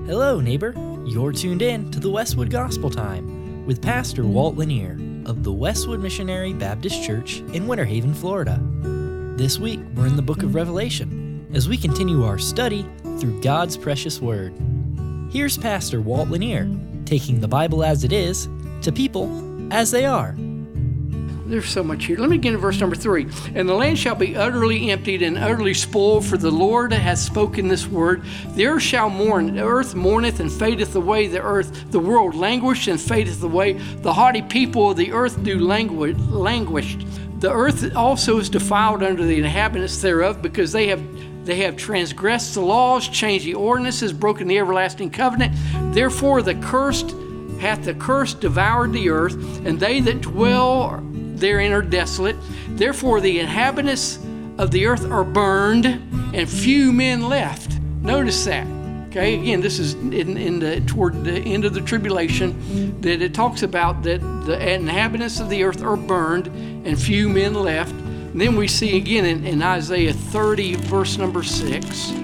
Hello, neighbor. You're tuned in to the Westwood Gospel Time with Pastor Walt Lanier of the Westwood Missionary Baptist Church in Winter Haven, Florida. This week, we're in the book of Revelation as we continue our study through God's precious Word. Here's Pastor Walt Lanier taking the Bible as it is to people as they are. There's so much here. Let me begin in verse number 3. And the land shall be utterly emptied and utterly spoiled, for the Lord hath spoken this word. The earth shall mourn. The earth mourneth and fadeth away. The world languisheth and fadeth away. The haughty people of the earth do languish. The earth also is defiled under the inhabitants thereof, because they have transgressed the laws, changed the ordinances, broken the everlasting covenant. Therefore hath the curse devoured the earth, and they that dwell therein are desolate. Therefore the inhabitants of the earth are burned, and few men left. Notice that. Okay, again, this is toward the end of the tribulation, that it talks about that the inhabitants of the earth are burned, and few men left. And then we see again in Isaiah 30, verse number 6.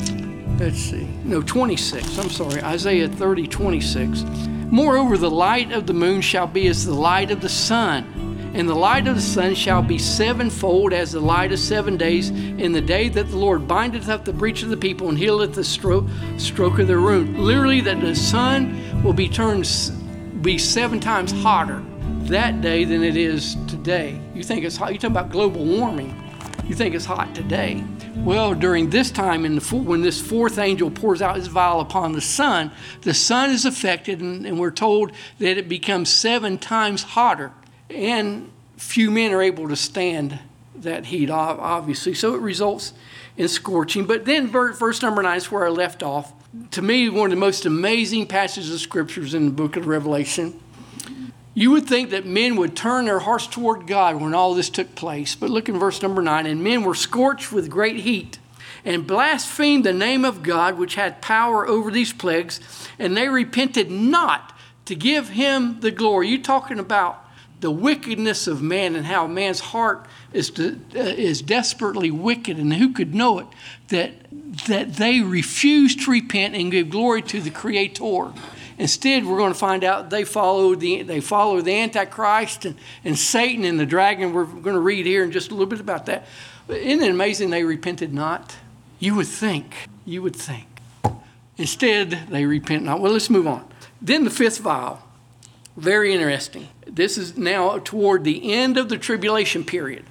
26. I'm sorry, Isaiah 30, 26. Moreover, the light of the moon shall be as the light of the sun, and the light of the sun shall be sevenfold as the light of 7 days, in the day that the Lord bindeth up the breach of the people and healeth the stroke of their wound. Literally, that the sun will be 7 times hotter that day than it is today. You think it's hot? You talk about global warming. You think it's hot today. Well, during this time, when this fourth angel pours out his vial upon the sun is affected, and we're told that it becomes 7 times hotter. And few men are able to stand that heat, obviously. So it results in scorching. But then verse number 9 is where I left off. To me, one of the most amazing passages of scriptures in the book of Revelation. You would think that men would turn their hearts toward God when all this took place. But look in verse number 9. And men were scorched with great heat, and blasphemed the name of God, which had power over these plagues. And they repented not to give him the glory. You're talking about the wickedness of man, and how man's heart is desperately wicked, and who could know it, that they refuse to repent and give glory to the Creator. Instead, we're going to find out they follow the Antichrist and Satan and the dragon. We're going to read here in just a little bit about that. But isn't it amazing they repented not? You would think. Instead, they repent not. Well, let's move on. Then the fifth vial. Very interesting. This is now toward the end of the tribulation period.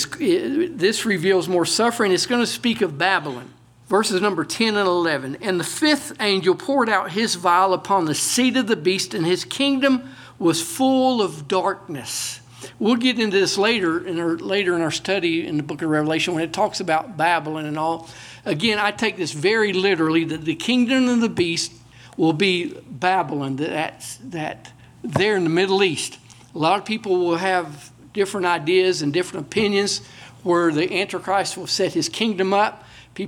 This reveals more suffering. It's going to speak of Babylon. Verses number 10 and 11. And the fifth angel poured out his vial upon the seat of the beast, and his kingdom was full of darkness. We'll get into this later in our study in the book of Revelation when it talks about Babylon and all. Again, I take this very literally, that the kingdom of the beast will be Babylon, that there in the Middle East. A lot of people will have different ideas and different opinions where the Antichrist will set his kingdom up.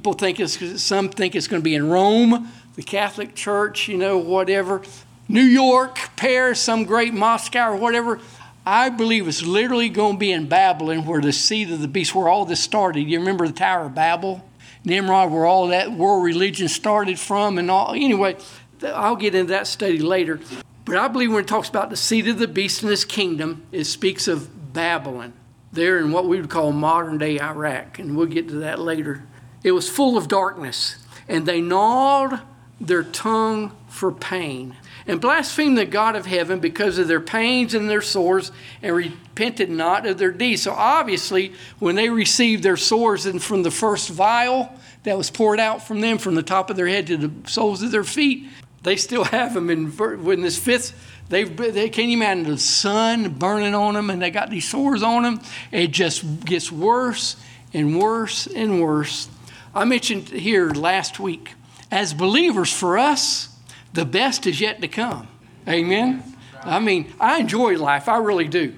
Some think it's going to be in Rome, the Catholic Church, whatever. New York, Paris, some great Moscow or whatever. I believe it's literally going to be in Babylon, where the seat of the beast, where all this started. You remember the Tower of Babel? Nimrod, where all that world religion started from and all. Anyway, I'll get into that study later. But I believe when it talks about the seat of the beast in his kingdom, it speaks of Babylon, there in what we would call modern-day Iraq, and we'll get to that later. It was full of darkness, and they gnawed their tongue for pain, and blasphemed the God of heaven because of their pains and their sores, and repented not of their deeds. So obviously, when they received their sores and from the first vial that was poured out from them, from the top of their head to the soles of their feet, they still have them in this fifth. They can't imagine the sun burning on them, and they got these sores on them. It just gets worse and worse and worse. I mentioned here last week, as believers, for us, the best is yet to come. Amen? I mean, I enjoy life. I really do.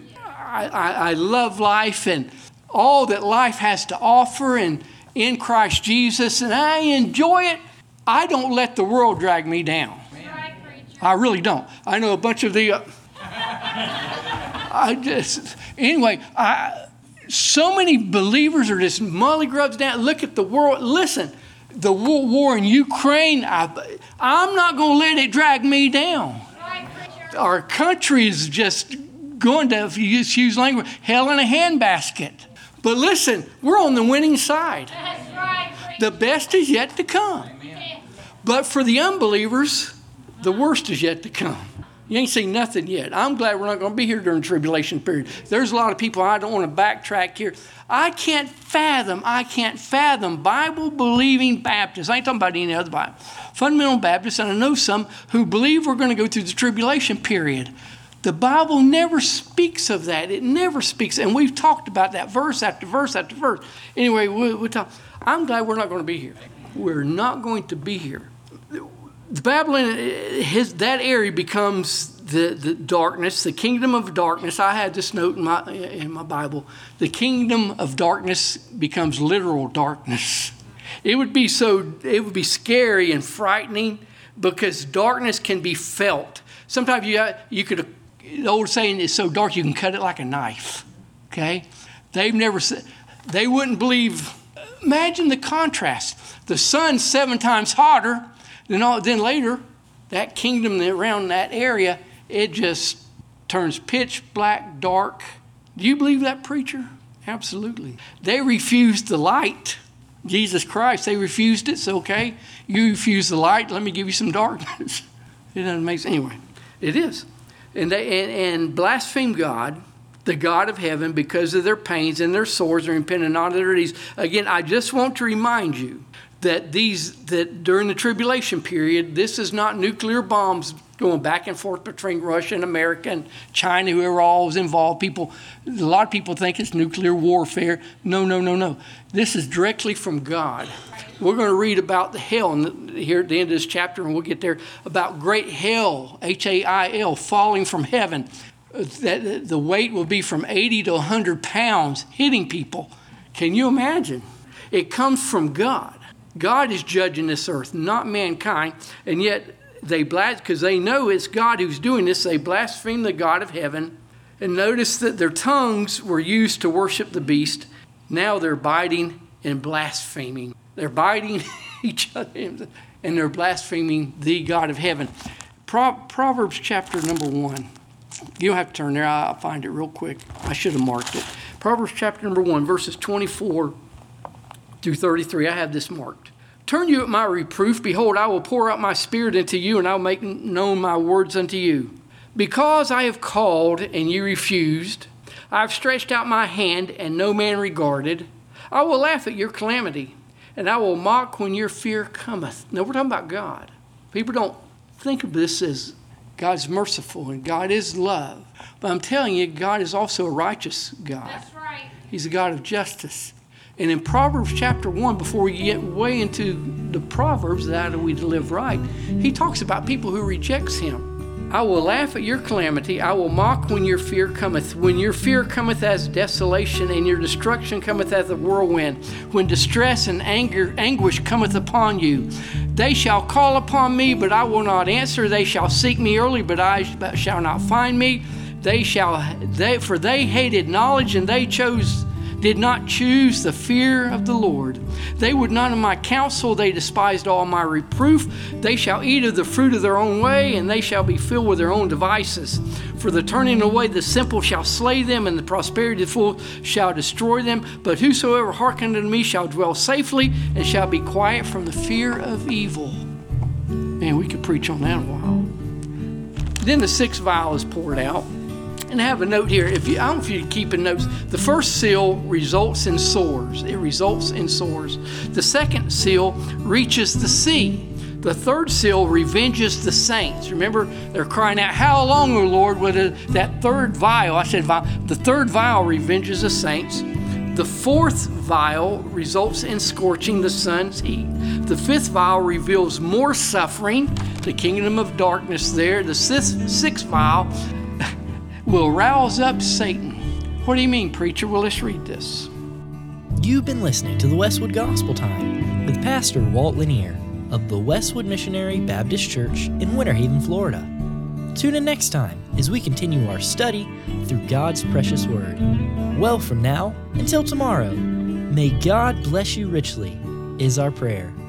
I love life and all that life has to offer, and in Christ Jesus, and I enjoy it. I don't let the world drag me down. I really don't. I know a bunch of the... so many believers are just mollygrubs down. Look at the world. Listen, The war in Ukraine, I'm not going to let it drag me down. Our country is just going to, if you use language, hell in a handbasket. But listen, we're on the winning side. That's right. The best is yet to come. But for the unbelievers, the worst is yet to come. You ain't seen nothing yet. I'm glad we're not going to be here during the tribulation period. There's a lot of people, I don't want to backtrack here. I can't fathom Bible-believing Baptists. I ain't talking about any other Bible. Fundamental Baptists, and I know some who believe we're going to go through the tribulation period. The Bible never speaks of that. It never speaks. And we've talked about that verse after verse after verse. Anyway, we'll talk. I'm glad we're not going to be here. We're not going to be here. The Babylon, that area becomes the darkness, the kingdom of darkness. I had this note in my Bible. The kingdom of darkness becomes literal darkness. It would be scary and frightening because darkness can be felt. Sometimes you could. The old saying is so dark you can cut it like a knife. Okay, they wouldn't believe. Imagine the contrast. The sun's 7 times hotter. Then later, that kingdom around that area, it just turns pitch black, dark. Do you believe that, preacher? Absolutely. They refused the light. Jesus Christ, they refused it. So, okay, you refuse the light, let me give you some darkness. It doesn't make sense. Anyway, it is. And blaspheme God, the God of heaven, because of their pains and their sores, and repented not of their deeds. Again, I just want to remind you that during the tribulation period, this is not nuclear bombs going back and forth between Russia and America and China, whoever all was involved. A lot of people think it's nuclear warfare. No. This is directly from God. We're going to read about the hell here at the end of this chapter, and we'll get there, about great hell, H-A-I-L, falling from heaven. That the weight will be from 80 to 100 pounds hitting people. Can you imagine? It comes from God. God is judging this earth, not mankind, and yet because they know it's God who's doing this, they blaspheme the God of heaven. And notice that their tongues were used to worship the beast. Now they're biting and blaspheming. They're biting each other, and they're blaspheming the God of heaven. Proverbs chapter number 1. You don't have to turn there. I'll find it real quick. I should have marked it. Proverbs chapter number 1, verses 24 through 33. I have this marked. Turn you at my reproof. Behold, I will pour out my spirit into you, and I will make known my words unto you. Because I have called, and you refused, I have stretched out my hand, and no man regarded. I will laugh at your calamity, and I will mock when your fear cometh. Now, we're talking about God. People don't think of this as God's merciful, and God is love. But I'm telling you, God is also a righteous God. That's right. He's a God of justice. And in Proverbs chapter 1, before we get way into the Proverbs, how do we live right, he talks about people who rejects him. I will laugh at your calamity. I will mock when your fear cometh. When your fear cometh as desolation, and your destruction cometh as a whirlwind. When distress and anguish cometh upon you. They shall call upon me, but I will not answer. They shall seek me early, but I shall not find me. For they hated knowledge, and they did not choose the fear of the Lord. They would none of my counsel. They despised all my reproof. They shall eat of the fruit of their own way, and they shall be filled with their own devices. For the turning away the simple shall slay them, and the prosperity of the fool shall destroy them. But whosoever hearkeneth unto me shall dwell safely, and shall be quiet from the fear of evil. Man, we could preach on that a while. Then the 6th vial is poured out. And I have a note here. I don't know if you're keeping notes. The first seal results in sores. It results in sores. The second seal reaches the sea. The third seal revenges the saints. Remember, they're crying out, how long, O Lord, will that third vial? I said vial. The third vial revenges the saints. The 4th vial results in scorching the sun's heat. The 5th vial reveals more suffering, the kingdom of darkness there. The 6th vial will rouse up Satan. What do you mean, preacher? Well, let's read this. You've been listening to the Westwood Gospel Time with Pastor Walt Lanier of the Westwood Missionary Baptist Church in Winter Haven, Florida. Tune in next time as we continue our study through God's precious Word. Well, from now until tomorrow, may God bless you richly, is our prayer.